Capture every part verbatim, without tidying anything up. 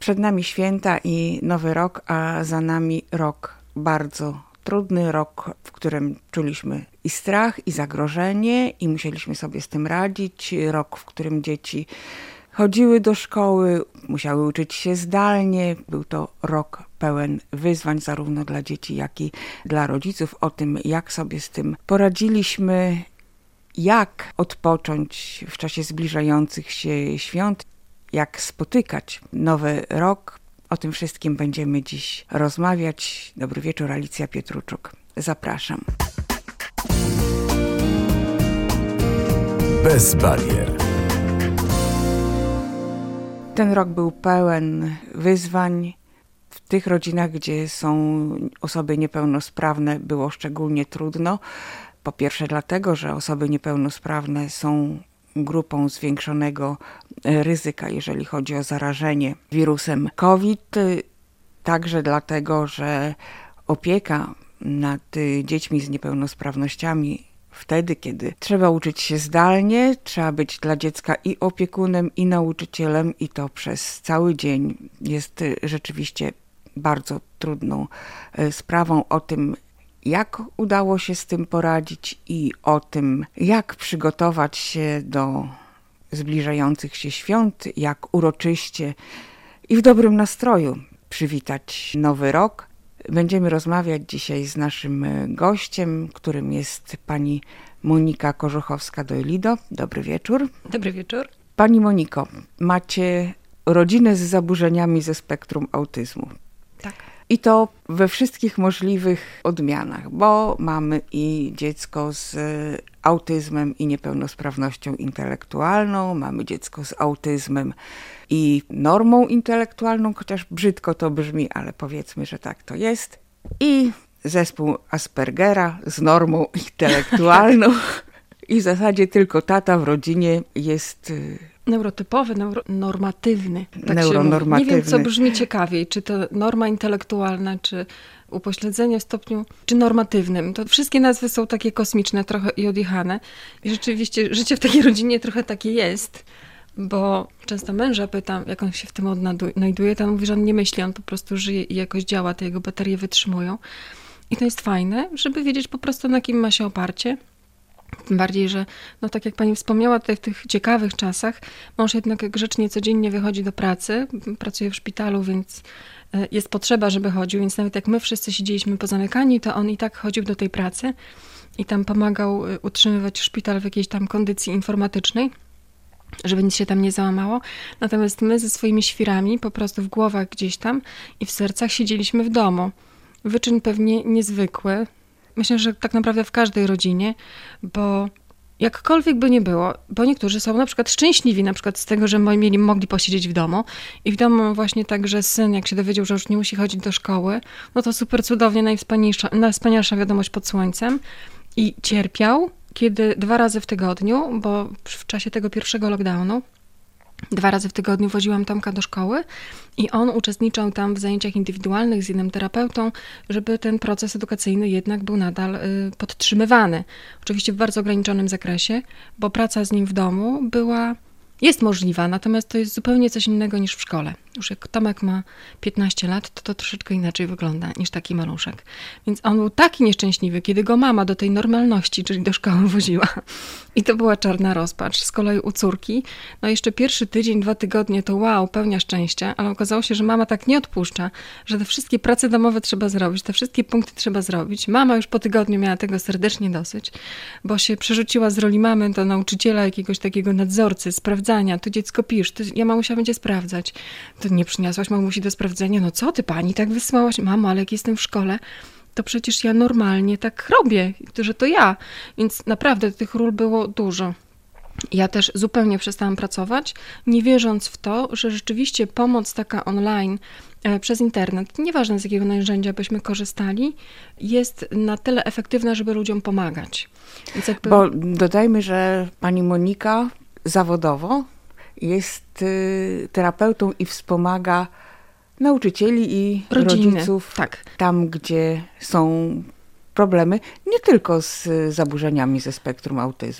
Przed nami święta i nowy rok, a za nami rok bardzo trudny, rok, w którym czuliśmy i strach, i zagrożenie, i musieliśmy sobie z tym radzić. Rok, w którym dzieci chodziły do szkoły, musiały uczyć się zdalnie. Był to rok pełen wyzwań zarówno dla dzieci, jak i dla rodziców. O tym, jak sobie z tym poradziliśmy, jak odpocząć w czasie zbliżających się świąt, jak spotykać nowy rok. O tym wszystkim będziemy dziś rozmawiać. Dobry wieczór, Alicja Pietruczuk. Zapraszam. Bez barier. Ten rok był pełen wyzwań. W tych rodzinach, gdzie są osoby niepełnosprawne, było szczególnie trudno. Po pierwsze dlatego, że osoby niepełnosprawne są grupą zwiększonego ryzyka, jeżeli chodzi o zarażenie wirusem COVID. Także dlatego, że opieka nad dziećmi z niepełnosprawnościami wtedy, kiedy trzeba uczyć się zdalnie, trzeba być dla dziecka i opiekunem, i nauczycielem, i to przez cały dzień, jest rzeczywiście bardzo trudną sprawą. O tym, jak udało się z tym poradzić i o tym, jak przygotować się do zbliżających się świąt, jak uroczyście i w dobrym nastroju przywitać nowy rok. Będziemy rozmawiać dzisiaj z naszym gościem, którym jest pani Monika Korzuchowska-Dojlido. Dobry wieczór. Dobry wieczór. Pani Moniko, macie rodzinę z zaburzeniami ze spektrum autyzmu. Tak. I to we wszystkich możliwych odmianach, bo mamy i dziecko z autyzmem i niepełnosprawnością intelektualną, mamy dziecko z autyzmem i normą intelektualną, chociaż brzydko to brzmi, ale powiedzmy, że tak to jest. I zespół Aspergera z normą intelektualną. I w zasadzie tylko tata w rodzinie jest neurotypowy, neuro, normatywny. Tak neuronormatywny. Nie wiem, co brzmi ciekawiej, czy to norma intelektualna, czy upośledzenie w stopniu, czy normatywnym. To wszystkie nazwy są takie kosmiczne trochę i odjechane. I rzeczywiście życie w takiej rodzinie trochę takie jest, bo często męża pytam, jak on się w tym odnajduje, to on mówi, że on nie myśli, on po prostu żyje i jakoś działa, te jego baterie wytrzymują. I to jest fajne, żeby wiedzieć po prostu, na kim ma się oparcie. Tym bardziej, że no tak jak pani wspomniała, tutaj w tych ciekawych czasach mąż jednak grzecznie codziennie wychodzi do pracy, pracuje w szpitalu, więc jest potrzeba, żeby chodził, więc nawet jak my wszyscy siedzieliśmy pozamykani, to on i tak chodził do tej pracy i tam pomagał utrzymywać szpital w jakiejś tam kondycji informatycznej, żeby nic się tam nie załamało. Natomiast my ze swoimi świrami po prostu w głowach gdzieś tam i w sercach siedzieliśmy w domu. Wyczyn pewnie niezwykły. Myślę, że tak naprawdę w każdej rodzinie, bo jakkolwiek by nie było, bo niektórzy są na przykład szczęśliwi na przykład z tego, że mieli, mogli posiedzieć w domu i w domu właśnie tak, że syn, jak się dowiedział, że już nie musi chodzić do szkoły, no to super cudownie, najwspanialsza, najwspanialsza wiadomość pod słońcem i cierpiał, kiedy dwa razy w tygodniu, bo w czasie tego pierwszego lockdownu Dwa razy w tygodniu woziłam Tomka do szkoły i on uczestniczył tam w zajęciach indywidualnych z innym terapeutą, żeby ten proces edukacyjny jednak był nadal y, podtrzymywany. Oczywiście w bardzo ograniczonym zakresie, bo praca z nim w domu była, jest możliwa, natomiast to jest zupełnie coś innego niż w szkole. Już jak Tomek ma piętnaście lat, to to troszeczkę inaczej wygląda niż taki maluszek. Więc on był taki nieszczęśliwy, kiedy go mama do tej normalności, czyli do szkoły woziła. I to była czarna rozpacz. Z kolei u córki, no jeszcze pierwszy tydzień, dwa tygodnie to wow, pełnia szczęścia, ale okazało się, że mama tak nie odpuszcza, że te wszystkie prace domowe trzeba zrobić, te wszystkie punkty trzeba zrobić. Mama już po tygodniu miała tego serdecznie dosyć, bo się przerzuciła z roli mamy do nauczyciela, jakiegoś takiego nadzorcy, sprawdzania. Tu dziecko pisz, tu ja mamusia będzie sprawdzać. To nie przyniosłaś mamusi do sprawdzenia. No co ty pani tak wysłałaś? Mamo, ale jak jestem w szkole, to przecież ja normalnie tak robię, że to ja. Więc naprawdę tych ról było dużo. Ja też zupełnie przestałam pracować, nie wierząc w to, że rzeczywiście pomoc taka online e, przez internet, nieważne z jakiego narzędzia byśmy korzystali, jest na tyle efektywna, żeby ludziom pomagać. Więc jakby... Bo dodajmy, że pani Monika zawodowo jest y, terapeutą i wspomaga nauczycieli i Rodziny, rodziców tak. Tam, gdzie są problemy, nie tylko z zaburzeniami ze spektrum autyzmu.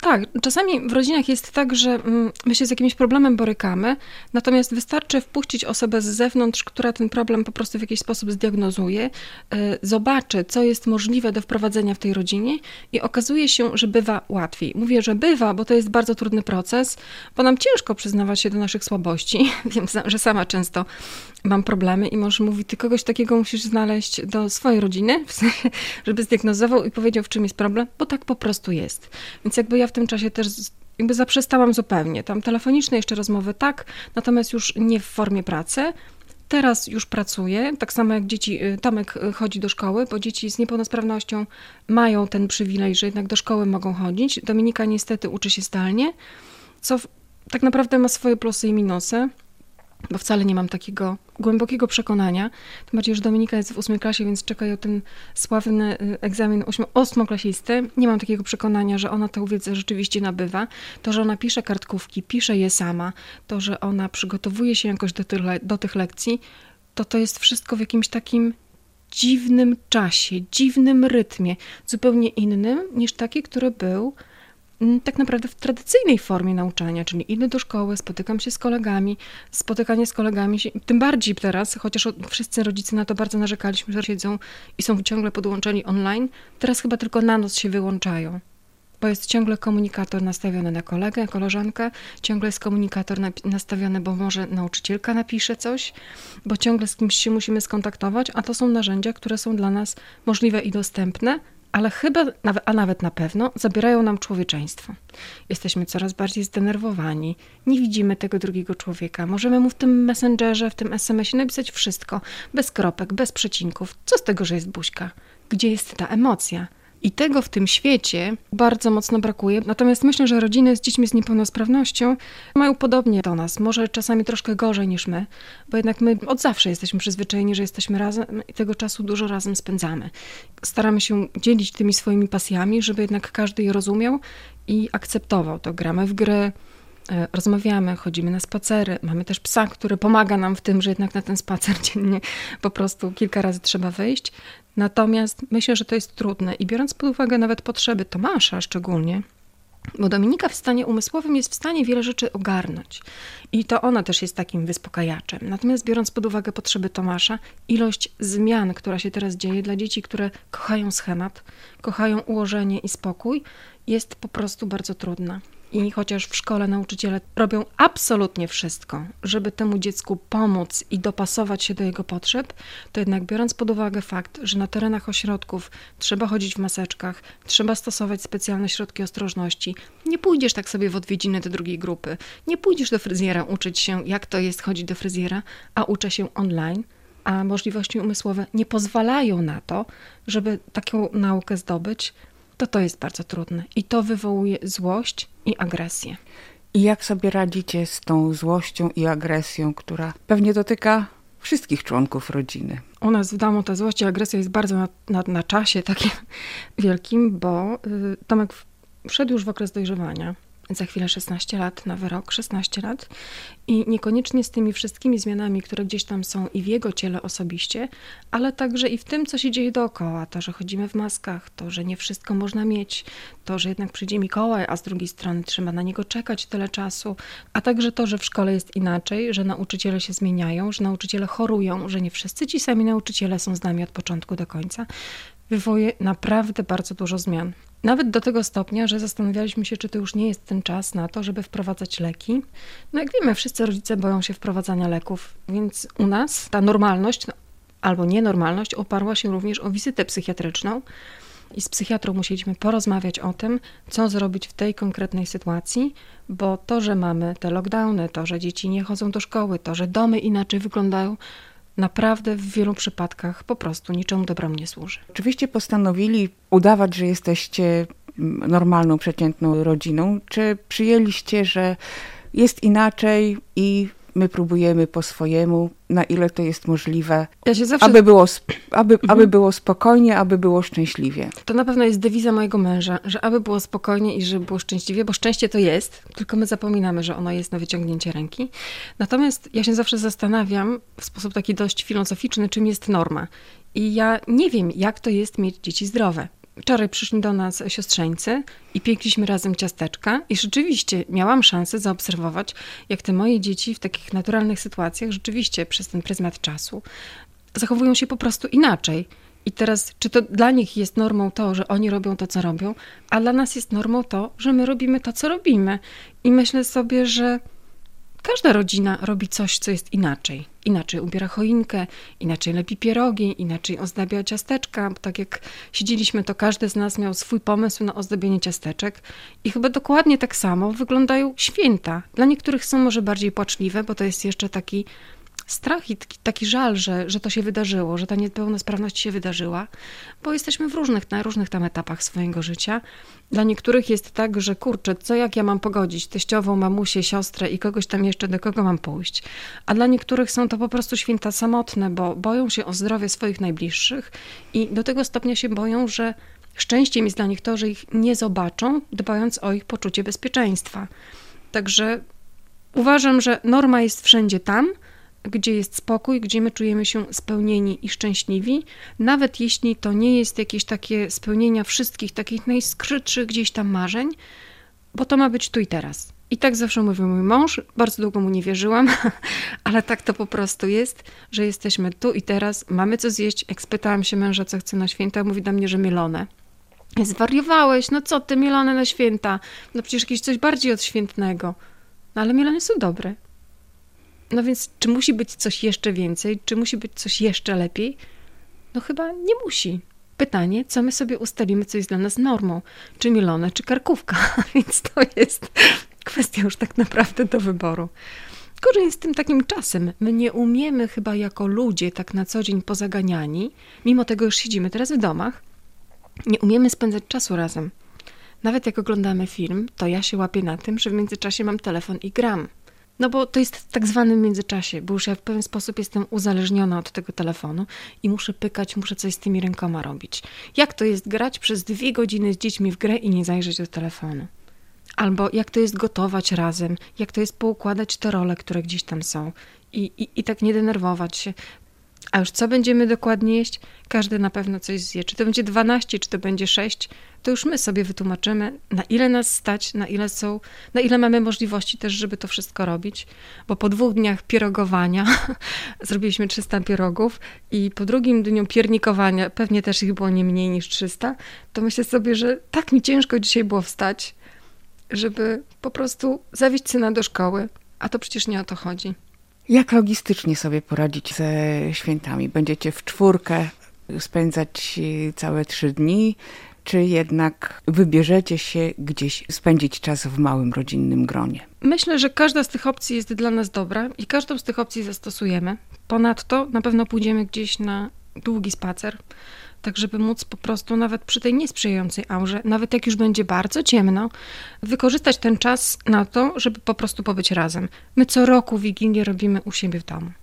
Tak, czasami w rodzinach jest tak, że my się z jakimś problemem borykamy, natomiast wystarczy wpuścić osobę z zewnątrz, która ten problem po prostu w jakiś sposób zdiagnozuje, zobaczy, co jest możliwe do wprowadzenia w tej rodzinie i okazuje się, że bywa łatwiej. Mówię, że bywa, bo to jest bardzo trudny proces, bo nam ciężko przyznawać się do naszych słabości. Wiem, że sama często mam problemy i mąż mówi, ty kogoś takiego musisz znaleźć do swojej rodziny, w sensie, żeby zdiagnozował i powiedział, w czym jest problem, bo tak po prostu jest. Więc jakby ja w tym czasie też jakby zaprzestałam zupełnie. Tam telefoniczne jeszcze rozmowy tak, natomiast już nie w formie pracy. Teraz już pracuję, tak samo jak dzieci, Tomek chodzi do szkoły, bo dzieci z niepełnosprawnością mają ten przywilej, że jednak do szkoły mogą chodzić. Dominika niestety uczy się zdalnie, co tak naprawdę ma swoje plusy i minusy, bo wcale nie mam takiego głębokiego przekonania. Tym bardziej, że Dominika jest w ósmej klasie, więc czekają ten sławny egzamin ósmoklasisty. Nie mam takiego przekonania, że ona tę wiedzę rzeczywiście nabywa. To, że ona pisze kartkówki, pisze je sama, to, że ona przygotowuje się jakoś do tych, do tych lekcji, to to jest wszystko w jakimś takim dziwnym czasie, dziwnym rytmie, zupełnie innym niż taki, który był tak naprawdę w tradycyjnej formie nauczania, czyli idę do szkoły, spotykam się z kolegami, spotykanie z kolegami, tym bardziej teraz, chociaż wszyscy rodzice na to bardzo narzekaliśmy, że siedzą i są ciągle podłączeni online, teraz chyba tylko na noc się wyłączają, bo jest ciągle komunikator nastawiony na kolegę, koleżankę, ciągle jest komunikator nastawiony, bo może nauczycielka napisze coś, bo ciągle z kimś się musimy skontaktować, a to są narzędzia, które są dla nas możliwe i dostępne, ale chyba, a nawet na pewno, zabierają nam człowieczeństwo. Jesteśmy coraz bardziej zdenerwowani, nie widzimy tego drugiego człowieka. Możemy mu w tym messengerze, w tym es em esie napisać wszystko, bez kropek, bez przecinków. Co z tego, że jest buźka? Gdzie jest ta emocja? I tego w tym świecie bardzo mocno brakuje. Natomiast myślę, że rodziny z dziećmi z niepełnosprawnością mają podobnie do nas. Może czasami troszkę gorzej niż my, bo jednak my od zawsze jesteśmy przyzwyczajeni, że jesteśmy razem i tego czasu dużo razem spędzamy. Staramy się dzielić tymi swoimi pasjami, żeby jednak każdy je rozumiał i akceptował to. Gramy w gry, rozmawiamy, chodzimy na spacery. Mamy też psa, który pomaga nam w tym, że jednak na ten spacer dziennie po prostu kilka razy trzeba wyjść. Natomiast myślę, że to jest trudne i biorąc pod uwagę nawet potrzeby Tomasza szczególnie, bo Dominika w stanie umysłowym jest w stanie wiele rzeczy ogarnąć i to ona też jest takim wyspokajaczem. Natomiast biorąc pod uwagę potrzeby Tomasza, ilość zmian, która się teraz dzieje dla dzieci, które kochają schemat, kochają ułożenie i spokój, jest po prostu bardzo trudna. I chociaż w szkole nauczyciele robią absolutnie wszystko, żeby temu dziecku pomóc i dopasować się do jego potrzeb, to jednak biorąc pod uwagę fakt, że na terenach ośrodków trzeba chodzić w maseczkach, trzeba stosować specjalne środki ostrożności, nie pójdziesz tak sobie w odwiedziny do drugiej grupy, nie pójdziesz do fryzjera uczyć się, jak to jest chodzić do fryzjera, a uczę się online, a możliwości umysłowe nie pozwalają na to, żeby taką naukę zdobyć, to to jest bardzo trudne i to wywołuje złość i agresję. I jak sobie radzicie z tą złością i agresją, która pewnie dotyka wszystkich członków rodziny? U nas w domu ta złość i agresja jest bardzo na, na, na czasie takim wielkim, bo y, Tomek wszedł już w okres dojrzewania. Za chwilę szesnaście lat, nowy rok, szesnaście lat i niekoniecznie z tymi wszystkimi zmianami, które gdzieś tam są i w jego ciele osobiście, ale także i w tym, co się dzieje dookoła. To, że chodzimy w maskach, to, że nie wszystko można mieć, to, że jednak przyjdzie Mikołaj, a z drugiej strony trzeba na niego czekać tyle czasu, a także to, że w szkole jest inaczej, że nauczyciele się zmieniają, że nauczyciele chorują, że nie wszyscy ci sami nauczyciele są z nami od początku do końca, wywołuje naprawdę bardzo dużo zmian. Nawet do tego stopnia, że zastanawialiśmy się, czy to już nie jest ten czas na to, żeby wprowadzać leki. No jak wiemy, wszyscy rodzice boją się wprowadzania leków, więc u nas ta normalność no, albo nienormalność oparła się również o wizytę psychiatryczną i z psychiatrą musieliśmy porozmawiać o tym, co zrobić w tej konkretnej sytuacji, bo to, że mamy te lockdowny, to, że dzieci nie chodzą do szkoły, to, że domy inaczej wyglądają, naprawdę w wielu przypadkach po prostu niczemu dobremu nie służy. Oczywiście postanowili udawać, że jesteście normalną, przeciętną rodziną. Czy przyjęliście, że jest inaczej i my próbujemy po swojemu, na ile to jest możliwe, ja się zawsze... aby, było, aby, mhm. aby było spokojnie, aby było szczęśliwie. To na pewno jest dewiza mojego męża, że aby było spokojnie i żeby było szczęśliwie, bo szczęście to jest, tylko my zapominamy, że ono jest na wyciągnięcie ręki. Natomiast ja się zawsze zastanawiam w sposób taki dość filozoficzny, czym jest norma. I ja nie wiem, jak to jest mieć dzieci zdrowe. Wczoraj przyszli do nas siostrzeńcy i piekliśmy razem ciasteczka i rzeczywiście miałam szansę zaobserwować, jak te moje dzieci w takich naturalnych sytuacjach rzeczywiście przez ten pryzmat czasu zachowują się po prostu inaczej. I teraz, czy to dla nich jest normą to, że oni robią to, co robią, a dla nas jest normą to, że my robimy to, co robimy. I myślę sobie, że każda rodzina robi coś, co jest inaczej. Inaczej ubiera choinkę, inaczej lepi pierogi, inaczej ozdabia ciasteczka. Bo tak jak siedzieliśmy, to każdy z nas miał swój pomysł na ozdabienie ciasteczek. I chyba dokładnie tak samo wyglądają święta. Dla niektórych są może bardziej płaczliwe, bo to jest jeszcze taki strach i taki, taki żal, że, że to się wydarzyło, że ta niepełnosprawność się wydarzyła, bo jesteśmy w różnych, na różnych tam etapach swojego życia. Dla niektórych jest tak, że kurczę, co jak ja mam pogodzić teściową, mamusię, siostrę i kogoś tam jeszcze, do kogo mam pójść. A dla niektórych są to po prostu święta samotne, bo boją się o zdrowie swoich najbliższych i do tego stopnia się boją, że szczęściem jest dla nich to, że ich nie zobaczą, dbając o ich poczucie bezpieczeństwa. Także uważam, że norma jest wszędzie tam, gdzie jest spokój, gdzie my czujemy się spełnieni i szczęśliwi, nawet jeśli to nie jest jakieś takie spełnienia wszystkich takich najskrytszych gdzieś tam marzeń, bo to ma być tu i teraz. I tak zawsze mówił mój mąż, bardzo długo mu nie wierzyłam, ale tak to po prostu jest, że jesteśmy tu i teraz, mamy co zjeść. Jak spytałam się męża, co chce na święta, mówi do mnie, że mielone. Zwariowałeś, no co ty, mielone na święta? No przecież jakieś coś bardziej odświętnego. No ale mielone są dobre. No więc czy musi być coś jeszcze więcej? Czy musi być coś jeszcze lepiej? No chyba nie musi. Pytanie, co my sobie ustalimy, co jest dla nas normą? Czy mielone, czy karkówka? Więc to jest kwestia już tak naprawdę do wyboru. Gorzej jest z tym takim czasem. My nie umiemy chyba jako ludzie tak na co dzień pozaganiani, mimo tego już siedzimy teraz w domach, nie umiemy spędzać czasu razem. Nawet jak oglądamy film, to ja się łapię na tym, że w międzyczasie mam telefon i gram. No bo to jest w tak zwanym międzyczasie, bo już ja w pewien sposób jestem uzależniona od tego telefonu i muszę pykać, muszę coś z tymi rękoma robić. Jak to jest grać przez dwie godziny z dziećmi w grę i nie zajrzeć do telefonu? Albo jak to jest gotować razem, jak to jest poukładać te role, które gdzieś tam są i, i, i tak nie denerwować się. A już co będziemy dokładnie jeść? Każdy na pewno coś zje. Czy to będzie dwanaście, czy to będzie sześć, to już my sobie wytłumaczymy, na ile nas stać, na ile są, na ile mamy możliwości też, żeby to wszystko robić. Bo po dwóch dniach pierogowania zrobiliśmy trzysta pierogów i po drugim dniu piernikowania, pewnie też ich było nie mniej niż trzysta, to myślę sobie, że tak mi ciężko dzisiaj było wstać, żeby po prostu zawieźć syna do szkoły, a to przecież nie o to chodzi. Jak logistycznie sobie poradzić ze świętami? Będziecie w czwórkę spędzać całe trzy dni, czy jednak wybierzecie się gdzieś spędzić czas w małym rodzinnym gronie? Myślę, że każda z tych opcji jest dla nas dobra i każdą z tych opcji zastosujemy. Ponadto na pewno pójdziemy gdzieś na długi spacer, tak żeby móc po prostu nawet przy tej niesprzyjającej aurze, nawet jak już będzie bardzo ciemno, wykorzystać ten czas na to, żeby po prostu pobyć razem. My co roku Wigilię robimy u siebie w domu.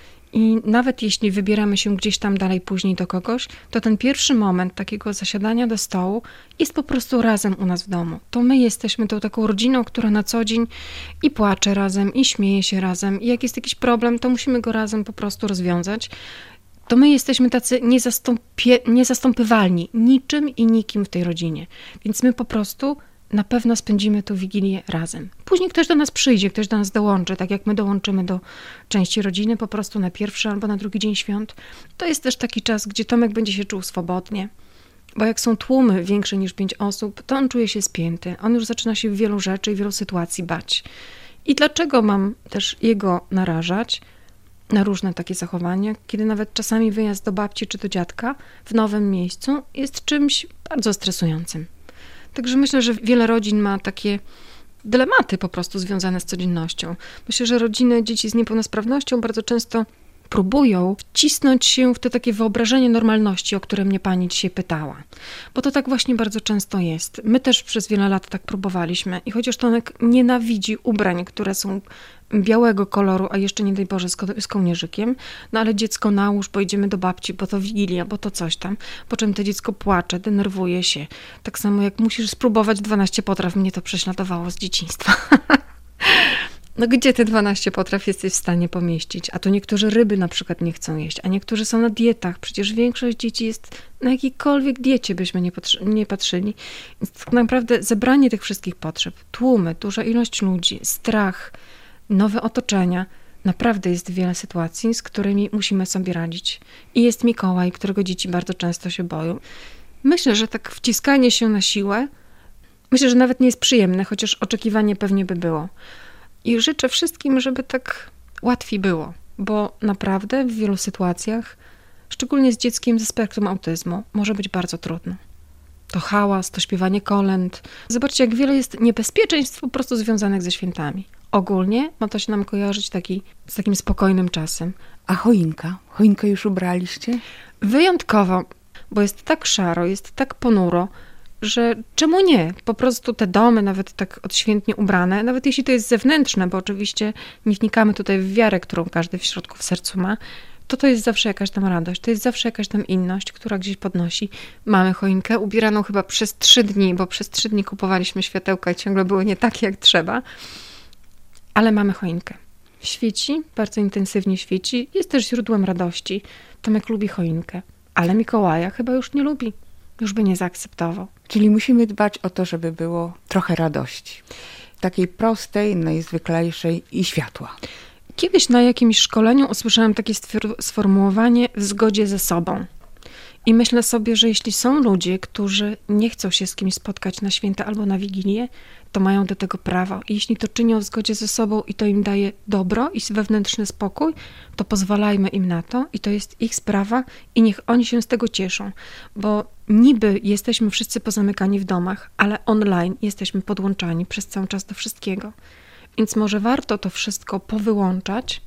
I nawet jeśli wybieramy się gdzieś tam dalej później do kogoś, to ten pierwszy moment takiego zasiadania do stołu jest po prostu razem u nas w domu. To my jesteśmy tą taką rodziną, która na co dzień i płacze razem, i śmieje się razem. I jak jest jakiś problem, to musimy go razem po prostu rozwiązać. To my jesteśmy tacy niezastąpie, niezastąpywalni niczym i nikim w tej rodzinie. Więc my po prostu na pewno spędzimy tę Wigilię razem. Później ktoś do nas przyjdzie, ktoś do nas dołączy, tak jak my dołączymy do części rodziny po prostu na pierwszy albo na drugi dzień świąt. To jest też taki czas, gdzie Tomek będzie się czuł swobodnie, bo jak są tłumy większe niż pięć osób, to on czuje się spięty. On już zaczyna się w wielu rzeczy i wielu sytuacji bać. I dlaczego mam też jego narażać na różne takie zachowania, kiedy nawet czasami wyjazd do babci czy do dziadka w nowym miejscu jest czymś bardzo stresującym. Także myślę, że wiele rodzin ma takie dylematy po prostu związane z codziennością. Myślę, że rodziny dzieci z niepełnosprawnością bardzo często próbują wcisnąć się w to takie wyobrażenie normalności, o które mnie pani dzisiaj pytała. Bo to tak właśnie bardzo często jest. My też przez wiele lat tak próbowaliśmy i chociaż Tomek nienawidzi ubrań, które są białego koloru, a jeszcze nie daj Boże z, ko- z kołnierzykiem, no ale dziecko nałóż, bo idziemy do babci, bo to Wigilia, bo to coś tam, po czym to dziecko płacze, denerwuje się. Tak samo jak musisz spróbować dwanaście potraw, mnie to prześladowało z dzieciństwa. No gdzie te dwanaście potraw jesteś w stanie pomieścić? A to niektórzy ryby na przykład nie chcą jeść, a niektórzy są na dietach. Przecież większość dzieci jest na jakiejkolwiek diecie, byśmy nie, patrzy, nie patrzyli. Więc tak naprawdę zebranie tych wszystkich potrzeb, tłumy, duża ilość ludzi, strach, nowe otoczenia, naprawdę jest wiele sytuacji, z którymi musimy sobie radzić. I jest Mikołaj, którego dzieci bardzo często się boją. Myślę, że tak wciskanie się na siłę, myślę, że nawet nie jest przyjemne, chociaż oczekiwanie pewnie by było. I życzę wszystkim, żeby tak łatwiej było, bo naprawdę w wielu sytuacjach, szczególnie z dzieckiem ze spektrum autyzmu, może być bardzo trudno. To hałas, to śpiewanie kolęd. Zobaczcie, jak wiele jest niebezpieczeństw po prostu związanych ze świętami. Ogólnie ma to się nam kojarzyć taki, z takim spokojnym czasem. A choinka? Choinkę już ubraliście? Wyjątkowo, bo jest tak szaro, jest tak ponuro, że czemu nie? Po prostu te domy, nawet tak odświętnie ubrane, nawet jeśli to jest zewnętrzne, bo oczywiście nie wnikamy tutaj w wiarę, którą każdy w środku w sercu ma, to to jest zawsze jakaś tam radość, to jest zawsze jakaś tam inność, która gdzieś podnosi. Mamy choinkę ubieraną chyba przez trzy dni, bo przez trzy dni kupowaliśmy światełka i ciągle były nie takie jak trzeba, ale mamy choinkę. Świeci, bardzo intensywnie świeci, jest też źródłem radości. Tomek lubi choinkę, ale Mikołaja chyba już nie lubi. Już by nie zaakceptował. Czyli musimy dbać o to, żeby było trochę radości. Takiej prostej, najzwyklejszej i światła. Kiedyś na jakimś szkoleniu usłyszałam takie sformułowanie w zgodzie ze sobą. I myślę sobie, że jeśli są ludzie, którzy nie chcą się z kimś spotkać na święta albo na Wigilię, to mają do tego prawo. I jeśli to czynią w zgodzie ze sobą i to im daje dobro i wewnętrzny spokój, to pozwalajmy im na to i to jest ich sprawa i niech oni się z tego cieszą. Bo niby jesteśmy wszyscy pozamykani w domach, ale online jesteśmy podłączani przez cały czas do wszystkiego. Więc może warto to wszystko powyłączać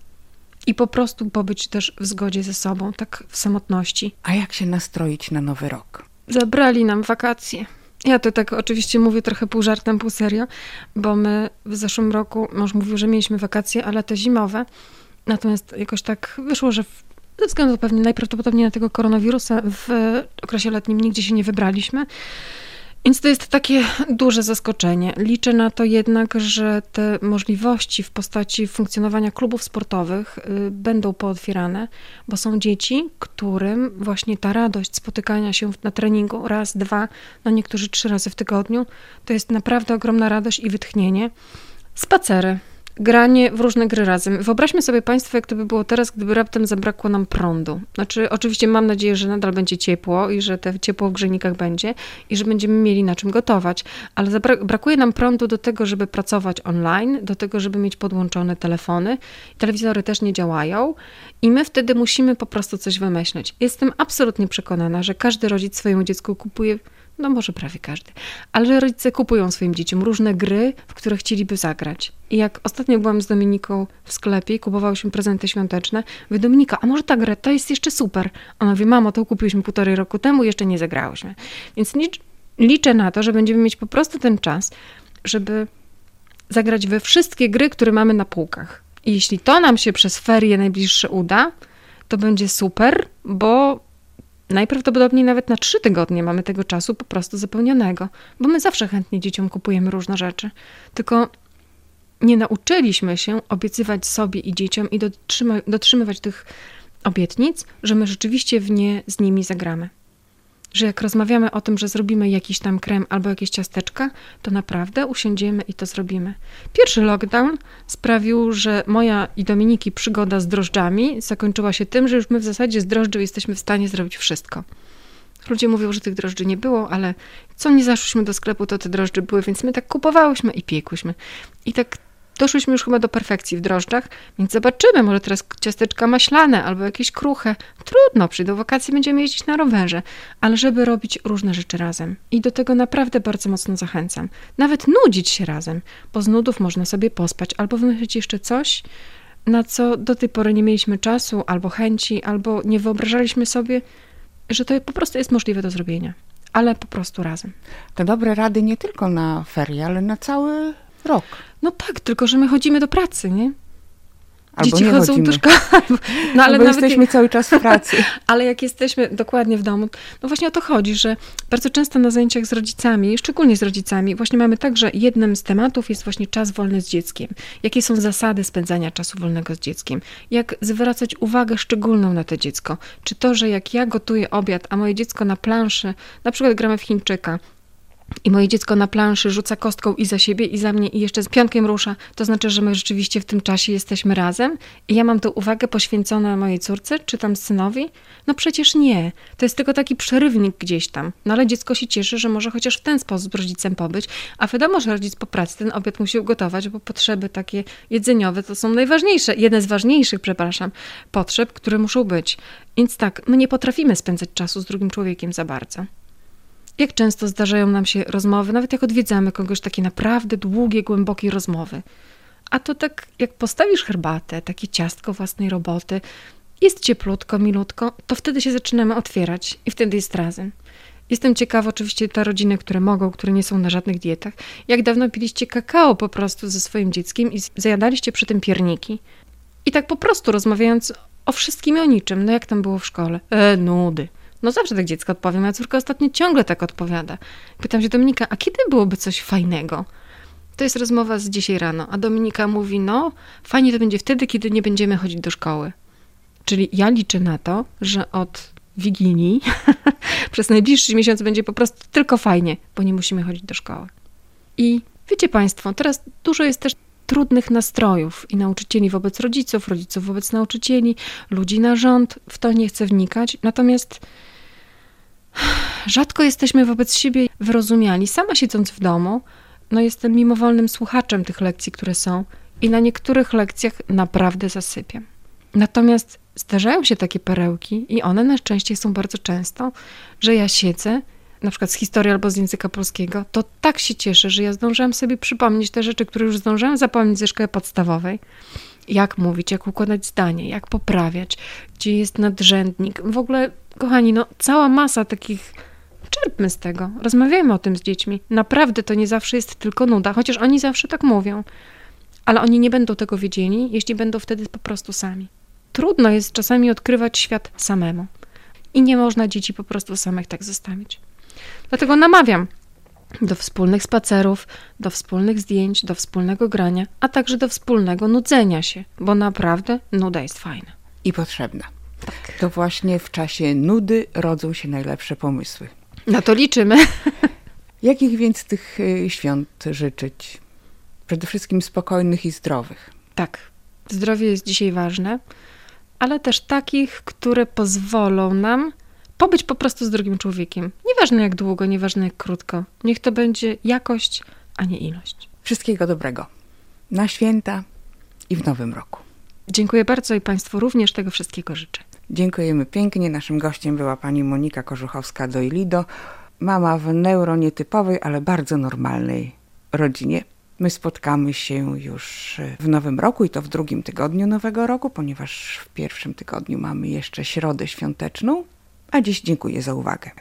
i po prostu pobyć też w zgodzie ze sobą, tak w samotności. A jak się nastroić na nowy rok? Zabrali nam wakacje. Ja to tak oczywiście mówię trochę pół żartem, pół serio, bo my w zeszłym roku, mąż mówił, że mieliśmy wakacje, ale te zimowe. Natomiast jakoś tak wyszło, że w, ze względu pewnie najprawdopodobniej na tego koronawirusa w okresie letnim nigdzie się nie wybraliśmy. Więc to jest takie duże zaskoczenie. Liczę na to jednak, że te możliwości w postaci funkcjonowania klubów sportowych y, będą pootwierane, bo są dzieci, którym właśnie ta radość spotykania się na treningu raz, dwa, no niektórzy trzy razy w tygodniu, to jest naprawdę ogromna radość i wytchnienie. Spacery. Granie w różne gry razem. Wyobraźmy sobie Państwo, jak to by było teraz, gdyby raptem zabrakło nam prądu. Znaczy, oczywiście mam nadzieję, że nadal będzie ciepło i że te ciepło w grzejnikach będzie i że będziemy mieli na czym gotować, ale zabra- brakuje nam prądu do tego, żeby pracować online, do tego, żeby mieć podłączone telefony. Telewizory też nie działają i my wtedy musimy po prostu coś wymyślić. Jestem absolutnie przekonana, że każdy rodzic swojemu dziecku kupuje, no może prawie każdy, ale rodzice kupują swoim dzieciom różne gry, w które chcieliby zagrać. I jak ostatnio byłam z Dominiką w sklepie i kupowałyśmy prezenty świąteczne, mówię, Dominika, a może ta gra, to jest jeszcze super. Ona mówi, mamo, to kupiłyśmy półtorej roku temu, jeszcze nie zagrałyśmy. Więc licz, liczę na to, że będziemy mieć po prostu ten czas, żeby zagrać we wszystkie gry, które mamy na półkach. I jeśli to nam się przez ferie najbliższe uda, to będzie super, bo najprawdopodobniej nawet na trzy tygodnie mamy tego czasu po prostu zapełnionego, bo my zawsze chętnie dzieciom kupujemy różne rzeczy, tylko nie nauczyliśmy się obiecywać sobie i dzieciom i dotrzyma- dotrzymywać tych obietnic, że my rzeczywiście w nie z nimi zagramy. Że jak rozmawiamy o tym, że zrobimy jakiś tam krem albo jakieś ciasteczka, to naprawdę usiądziemy i to zrobimy. Pierwszy lockdown sprawił, że moja i Dominiki przygoda z drożdżami zakończyła się tym, że już my w zasadzie z drożdży jesteśmy w stanie zrobić wszystko. Ludzie mówią, że tych drożdży nie było, ale co nie zaszłyśmy do sklepu, to te drożdże były, więc my tak kupowałyśmy i piekłyśmy. I tak doszłyśmy już chyba do perfekcji w drożdżach, więc zobaczymy, może teraz ciasteczka maślane albo jakieś kruche. Trudno, przyjdą wakacje, będziemy jeździć na rowerze, ale żeby robić różne rzeczy razem. I do tego naprawdę bardzo mocno zachęcam. Nawet nudzić się razem, bo z nudów można sobie pospać albo wymyślić jeszcze coś, na co do tej pory nie mieliśmy czasu albo chęci, albo nie wyobrażaliśmy sobie, że to po prostu jest możliwe do zrobienia, ale po prostu razem. To dobre rady nie tylko na ferie, ale na cały rok. No tak, tylko że my chodzimy do pracy, nie? Albo dzieci nie chodzą chodzimy. do szkoły. No, ale Albo nawet jesteśmy jak... cały czas w pracy. Ale jak jesteśmy dokładnie w domu, no właśnie o to chodzi, że bardzo często na zajęciach z rodzicami, szczególnie z rodzicami, właśnie mamy tak, że jednym z tematów jest właśnie czas wolny z dzieckiem. Jakie są zasady spędzania czasu wolnego z dzieckiem? Jak zwracać uwagę szczególną na to dziecko? Czy to, że jak ja gotuję obiad, a moje dziecko na planszy, na przykład gramy w Chińczyka, i moje dziecko na planszy rzuca kostką i za siebie, i za mnie, i jeszcze z pionkiem rusza, to znaczy, że my rzeczywiście w tym czasie jesteśmy razem i ja mam tę uwagę poświęconą mojej córce, czy tam synowi? No przecież nie. To jest tylko taki przerywnik gdzieś tam. No ale dziecko się cieszy, że może chociaż w ten sposób z rodzicem pobyć, a wiadomo, że rodzic po pracy ten obiad musi ugotować, bo potrzeby takie jedzeniowe to są najważniejsze, jedne z ważniejszych, przepraszam, potrzeb, które muszą być. Więc tak, my nie potrafimy spędzać czasu z drugim człowiekiem za bardzo. Jak często zdarzają nam się rozmowy, nawet jak odwiedzamy kogoś, takie naprawdę długie, głębokie rozmowy. A to tak, jak postawisz herbatę, takie ciastko własnej roboty, jest cieplutko, milutko, to wtedy się zaczynamy otwierać i wtedy jest razem. Jestem ciekawa oczywiście te rodziny, które mogą, które nie są na żadnych dietach. Jak dawno piliście kakao po prostu ze swoim dzieckiem i zajadaliście przy tym pierniki. I tak po prostu rozmawiając o wszystkim i o niczym. No jak tam było w szkole? E, nudy. No zawsze tak dziecko odpowie. Moja córka ostatnio ciągle tak odpowiada. Pytam się Dominika, a kiedy byłoby coś fajnego? To jest rozmowa z dzisiaj rano. A Dominika mówi, no fajnie to będzie wtedy, kiedy nie będziemy chodzić do szkoły. Czyli ja liczę na to, że od Wigilii przez najbliższy miesiąc będzie po prostu tylko fajnie, bo nie musimy chodzić do szkoły. I wiecie Państwo, teraz dużo jest też trudnych nastrojów i nauczycieli wobec rodziców, rodziców wobec nauczycieli, ludzi na rząd, w to nie chcę wnikać. Natomiast rzadko jesteśmy wobec siebie wyrozumiali. Sama siedząc w domu, no jestem mimowolnym słuchaczem tych lekcji, które są i na niektórych lekcjach naprawdę zasypiam. Natomiast zdarzają się takie perełki i one na szczęście są bardzo często, że ja siedzę, na przykład z historii albo z języka polskiego, to tak się cieszę, że ja zdążyłam sobie przypomnieć te rzeczy, które już zdążyłam zapomnieć ze szkoły podstawowej. Jak mówić, jak układać zdanie, jak poprawiać, gdzie jest nadrzędnik. W ogóle, kochani, no cała masa takich... Czerpmy z tego, rozmawiajmy o tym z dziećmi. Naprawdę to nie zawsze jest tylko nuda, chociaż oni zawsze tak mówią. Ale oni nie będą tego wiedzieli, jeśli będą wtedy po prostu sami. Trudno jest czasami odkrywać świat samemu. I nie można dzieci po prostu samych tak zostawić. Dlatego namawiam do wspólnych spacerów, do wspólnych zdjęć, do wspólnego grania, a także do wspólnego nudzenia się, bo naprawdę nuda jest fajna. I potrzebna. Tak. To właśnie w czasie nudy rodzą się najlepsze pomysły. Na to liczymy. Jakich więc tych świąt życzyć? Przede wszystkim spokojnych i zdrowych. Tak, zdrowie jest dzisiaj ważne, ale też takich, które pozwolą nam pobyć po prostu z drugim człowiekiem. Nieważne jak długo, nieważne jak krótko. Niech to będzie jakość, a nie ilość. Wszystkiego dobrego. Na święta i w nowym roku. Dziękuję bardzo i Państwu również tego wszystkiego życzę. Dziękujemy pięknie. Naszym gościem była pani Monika Korzuchowska-Doilido, mama w neuronietypowej, ale bardzo normalnej rodzinie. My spotkamy się już w nowym roku i to w drugim tygodniu nowego roku, ponieważ w pierwszym tygodniu mamy jeszcze środę świąteczną. A dziś dziękuję za uwagę.